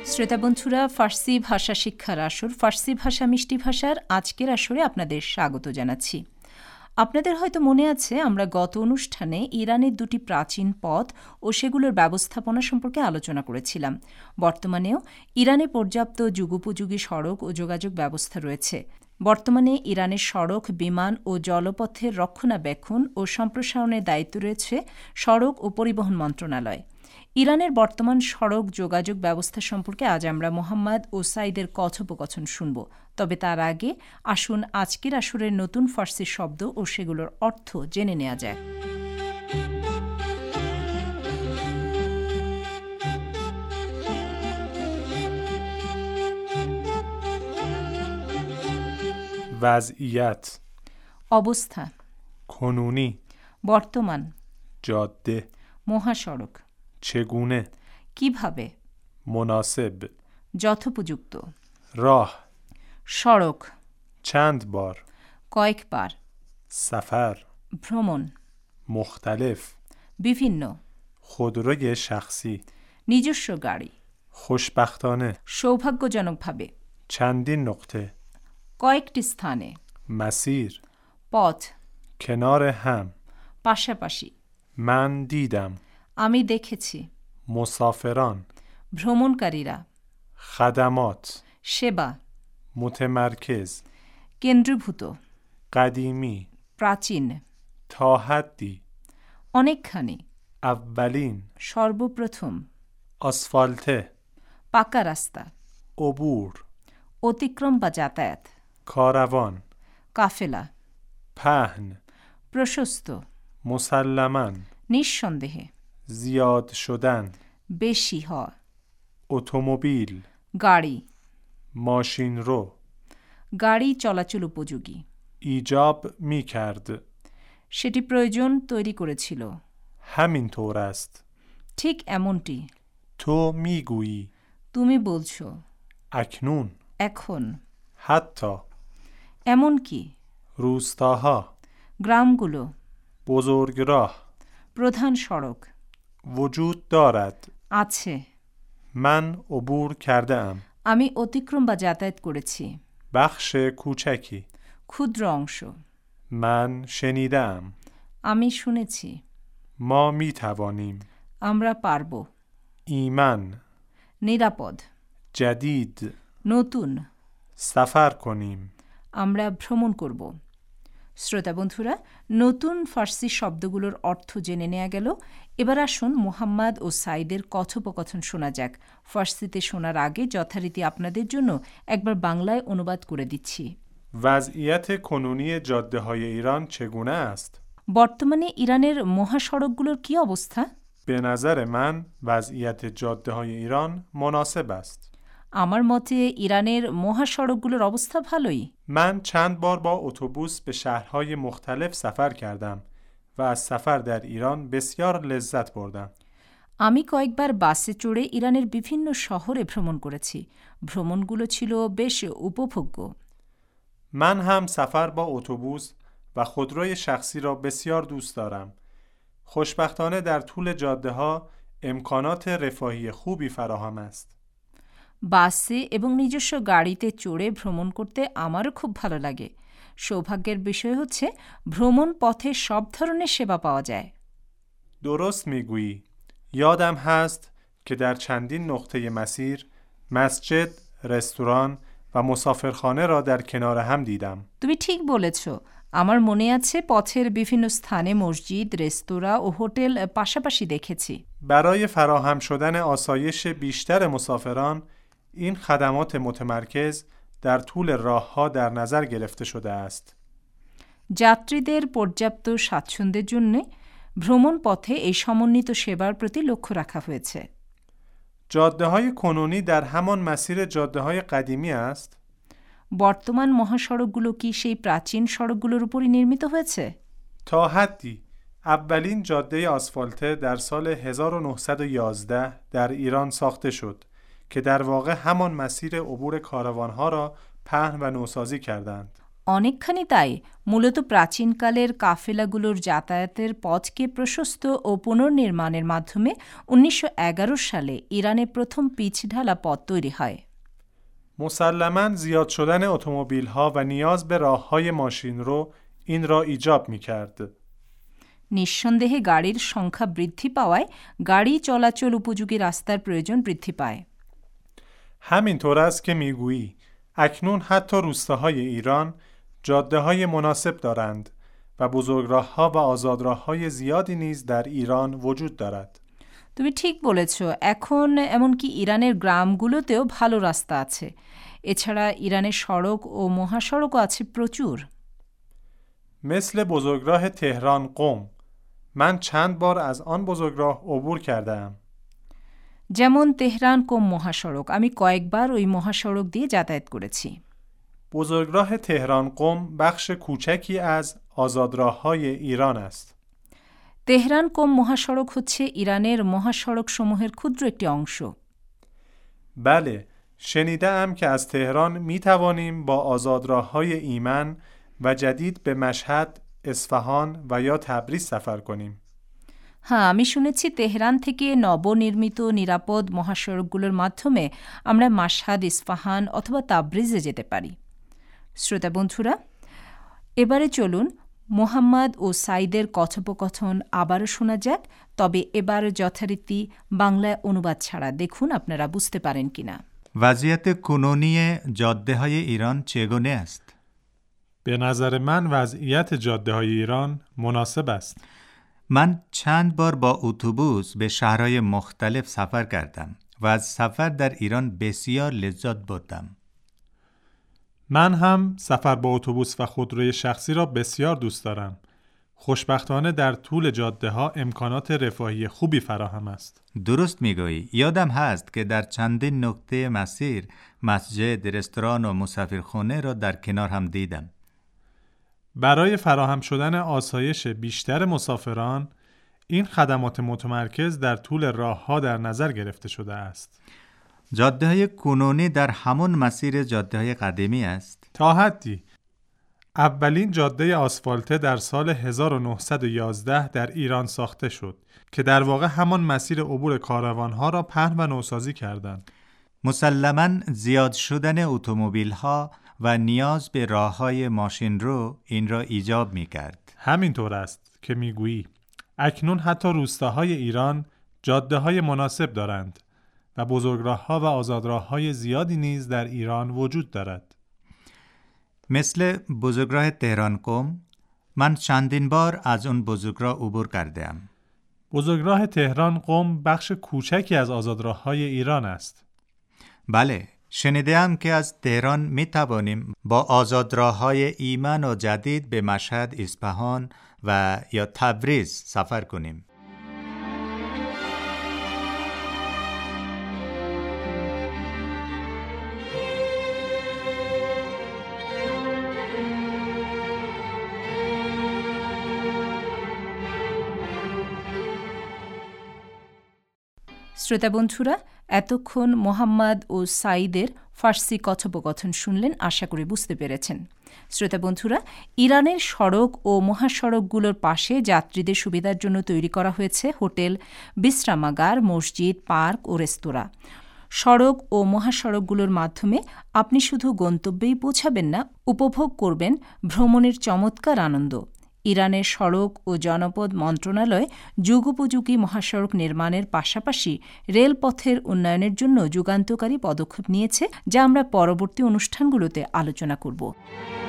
শ্রোতা বন্ধুরা, ফার্সি ভাষা শিক্ষার আসর ফার্সি ভাষা মিষ্টি ভাষার আজকের আসরে আপনাদের স্বাগত জানাচ্ছি। আপনাদের হয়তো মনে আছে, আমরা গত অনুষ্ঠানে ইরানের দুটি প্রাচীন পথ ও সেগুলোর ব্যবস্থাপনা সম্পর্কে আলোচনা করেছিলাম। বর্তমানেও ইরানে পর্যাপ্ত যুগোপযোগী সড়ক ও যোগাযোগ ব্যবস্থা রয়েছে। বর্তমানে ইরানের সড়ক, বিমান ও জলপথের রক্ষণাবেক্ষণ ও সম্প্রসারণের দায়িত্ব রয়েছে সড়ক ও পরিবহন মন্ত্রণালয়। ইরানের বর্তমান সড়ক যোগাযোগ ব্যবস্থা সম্পর্কে আজ আমরা মোহাম্মদ ওসাইদের কথোপকথন শুনব। তবে তার আগে আসুন আজকের আসরের নতুন ফার্সি শব্দ ও সেগুলোর অর্থ জেনে নেওয়া যায়। وضعیت، অবস্থা, کنونی، বর্তমান, جاده، মহাসড়ক, چگونه، কিভাবে, مناسب، যথোপযুক্ত, راه، সড়ক, چند بار، কয়েকবার, سفر، ভ্রমণ, مختلف، বিভিন্ন, خودروی شخصی، নিজস্ব গাড়ি, خوشبختانه، সৌভাগ্যজনকভাবে, چندین نقطه، কয়েকটি স্থানে, مسیر، পথ, کنار هم، পাশাপাশি, من دیدم، আমি দেখেছি, مسافران، ভ্রমণকারীরা, خدمات، সেবা, متمرکز، কেন্দ্রীভূত, قدیمی، প্রাচীন, تا حدی، অনেকখানি, اولین، সর্বপ্রথম, آسفالته، পাকা রাস্তা, عبور، অতিক্রম বা যাতায়াত, کاروان، কাফেলা, پهن، প্রশস্ত, مسلماً، নিঃসন্দেহে, زیاد شدن، বেশি হওয়া, اتومبیل، গাড়ি, ماشین رو، গাড়ি চলাচল উপযোগী, ایجاب می کرد، সেটি প্রয়োজন তৈরি করেছিল, همین طور است، ঠিক এমনটি, تو می گویی، তুমি বলছো, اکنون، এখন, حتی، এমনকি, روستاها، গ্রামগুলো, بزرگراه، প্রধান সড়ক, وجود دارد، আছে, من عبور کرده ام، আমি অতিক্রম বা যাতায়াত করেছি, بخش کوچکی، ক্ষুদ্র অংশ, من شنیده ام، আমি শুনেছি, ما می توانیم، আমরা পারব, ایمن، নিরাপদ, جدید، নতুন, سفر کنیم، আমরা ভ্রমণ করব। শ্রোতা বন্ধুরা, নতুন ফার্সি শব্দগুলোর অর্থ জেনে নেওয়া গেল। এবার আসুন মোহাম্মদ ও সাইদের কথোপকথন শোনা যাক। ফার্সিতে শোনার আগে যথারীতি আপনাদের জন্য একবার বাংলায় অনুবাদ করে দিচ্ছি। وضعیت کنونی جاده‌های ایران چگونه است؟ বর্তমানে ইরানের মহাসড়কগুলোর কি অবস্থা? به نظر من وضعیت جاده‌های ایران مناسب است. আমার মতে ইরানের মহাসড়কগুলোর অবস্থা ভালোই। من چند بار با اتوبوس به شهرهای مختلف سفر کردم و از سفر در ایران بسیار لذت بردم. আমি কয়েকবার বাসে চড়ে ইরানের বিভিন্ন শহরে ভ্রমণ করেছি। ভ্রমণগুলো ছিল বেশ উপভোগ্য। من هم سفر با اتوبوس و خودروی شخصی را بسیار دوست دارم. خوشبختانه در طول جاده‌ها امکانات رفاهی خوبی فراهم است. বাসে এবং নিজস্ব গাড়িতে চড়ে ভ্রমণ করতে আমারও খুব ভালো লাগে। সৌভাগ্যের বিষয় হচ্ছে ভ্রমণ পথে সব ধরনের সেবা পাওয়া যায়। درست میگویی. یادم هست که در چندین نقطه مسیر مسجد، رستوران و مسافرخانه را در کنار هم دیدم. তুমি ঠিক বলেছ। আমার মনে আছে পথের বিভিন্ন স্থানে মসজিদ, রেস্তোরাঁ ও হোটেল পাশাপাশি দেখেছি। برای فراهم شدن آسایش بیشتر مسافران این خدمات متمرکز در طول راه‌ها در نظر گرفته شده است. যাত্রীদের পর্যাপ্ত স্বাচ্ছন্দ্যের জন্য ভ্রমণ পথে এই সমন্বিত সেবার প্রতি লক্ষ্য রাখা হয়েছে। جاده‌های کنونی در همان مسیر جاده‌های قدیمی است. বর্তমান মহাসড়কগুলো কি সেই প্রাচীন সড়কগুলোর উপরই নির্মিত হয়েছে? تا حدی اولین جاده آسفالته در سال 1911 در ایران ساخته شد که در واقع همان مسیر عبور کاروان‌ها را پهن و نوسازی کردند. অনেকখানি তাই। মূলত প্রাচীনকালের কাফেলাগুলোর যাতায়াতের পথকে প্রশস্ত ও পুনর্নির্মাণের মাধ্যমে 1911 সালে ইরানে প্রথম পিচঢালা পথ তৈরি হয়। مسلماً زیاد شدن اتومبیل‌ها و نیاز به راه‌های ماشین‌رو این را ایجاب می‌کرد. নিঃসন্দেহে গাড়ির সংখ্যা বৃদ্ধি পাওয়ায় গাড়ি চলাচল উপযোগী রাস্তার প্রয়োজন বৃদ্ধি পায়। همینطور است که می‌گویی اکنون حتی روستاهای ایران جاده‌های مناسب دارند و بزرگراه‌ها و آزادراه‌های زیادی نیز در ایران وجود دارد. তুমি ঠিক বলেছ। এখন এমনকি ইরানের গ্রামগুলোতেও ভালো রাস্তা আছে। এছাড়া ইরানের সড়ক ও মহাসড়কও আছে প্রচুর। مثل بزرگراه تهران قم من چند بار از آن بزرگراه عبور کرده‌ام. যেমন তেহরান কোম মহাসড়ক, আমি কয়েকবার ওই মহাসড়ক দিয়ে যাতায়াত করেছি। بزرگراه تهران قم بخش کوچکی از آزادراه‌های ایران است. তেহরান কোম মহাসড়ক হচ্ছে ইরানের মহাসড়ক সমূহের ক্ষুদ্র একটি অংশ। بله، شنیده‌ام که از تهران می‌توانیم با آزادراه‌های ایمن و جدید به مشهد، اصفهان و یا تبریز سفر کنیم. হ্যাঁ, আমি শুনেছি তেহরান থেকে নবনির্মিত নিরাপদ মহাসড়কগুলোর মাধ্যমে আমরা মাশহাদ, ইস্পাহান অথবা তাবরিজে যেতে পারি। শ্রোতা বন্ধুরা, এবারে চলুন মোহাম্মদ ও সাইদের কথোপকথন আবারও শোনা যাক। তবে এবার যথারীতি বাংলায় অনুবাদ ছাড়া, দেখুন আপনারা বুঝতে পারেন কিনা। وضعیت کنونی جاده‌های ایران چگونه است؟ به نظر من وضعیت جاده‌های ایران مناسب است. من چند بار با اتوبوس به شهرهای مختلف سفر کردم و از سفر در ایران بسیار لذت بردم. من هم سفر با اتوبوس و خودروی شخصی را بسیار دوست دارم. خوشبختانه در طول جاده‌ها امکانات رفاهی خوبی فراهم است. درست میگویی. یادم هست که در چندین نقطه مسیر مسجد، رستوران و مسافرخانه را در کنار هم دیدم. برای فراهم شدن آسایش بیشتر مسافران، این خدمات متمرکز در طول راه‌ها در نظر گرفته شده است. جاده‌های کنونی در همان مسیر جاده‌های قدیمی است. تا حدی. اولین جاده آسفالته در سال 1911 در ایران ساخته شد که در واقع همان مسیر عبور کاروان‌ها را پهن و نوسازی کردند. مسلماً زیاد شدن اتومبیل‌ها و نیاز به راه‌های ماشین‌رو این را ایجاب می‌کرد. همینطور است که می‌گویی اکنون حتی روستاهای ایران جاده‌های مناسب دارند و بزرگراه‌ها و آزادراه‌های زیادی نیز در ایران وجود دارد. مثل بزرگراه تهران قم، من چندین بار از اون بزرگراه عبور کردم. بزرگراه تهران قم بخش کوچکی از آزادراه‌های ایران است. بله، شنیدم که از تهران می توانیم با آزادراه‌های ایمن و جدید به مشهد، اصفهان و یا تبریز سفر کنیم. শ্রোতা বন্ধুরা, এতক্ষণ মোহাম্মদ ও সাইদের ফার্সি কথোপকথন শুনলেন। আশা করি বুঝতে পেরেছেন। শ্রোতা বন্ধুরা, ইরানের সড়ক ও মহাসড়কগুলোর পাশে যাত্রীদের সুবিধার জন্য তৈরি করা হয়েছে হোটেল, বিশ্রামাগার, মসজিদ, পার্ক ও রেস্তোরাঁ। সড়ক ও মহাসড়কগুলোর মাধ্যমে আপনি শুধু গন্তব্যেই পৌঁছাবেন না, উপভোগ করবেন ভ্রমণের চমৎকার আনন্দ। ইরানের সড়ক ও জনপদ মন্ত্রণালয় যুগোপযোগী মহাসড়ক নির্মাণের পাশাপাশি রেলপথের উন্নয়নের জন্য যুগান্তকারী পদক্ষেপ নিয়েছে, যা আমরা পরবর্তী অনুষ্ঠানগুলোতে আলোচনা করব।